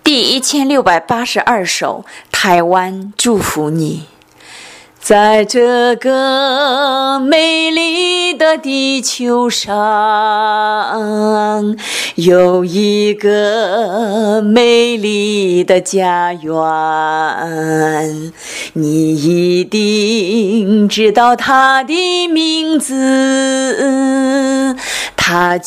第1682首，台湾祝福你。在这个美丽的地球上，有一个美丽的家园，你一定知道它的名字，它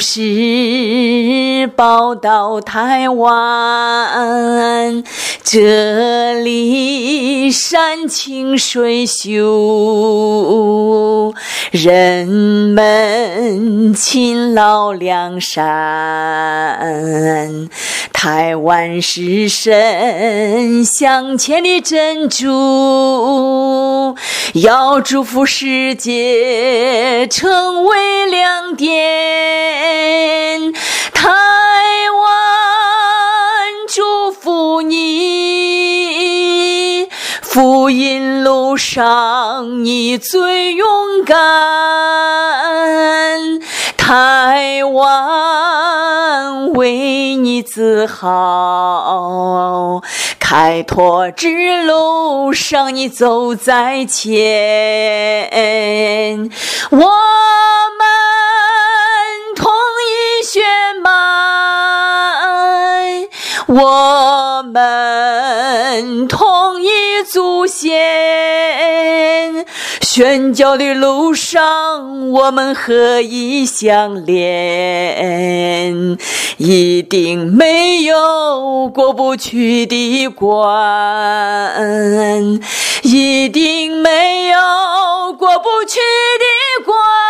就是宝岛台湾。这里山清水秀，人们勤劳良善，台湾是神镶嵌的珍珠，要祝福世界成为亮点。台湾祝福你，福音路上你最勇敢，台湾为你自豪，开拓之路上你走在前，我们同一血脉，我们同一祖先，宣教的路上我们合一相连，一定没有过不去的关，一定没有过不去的关。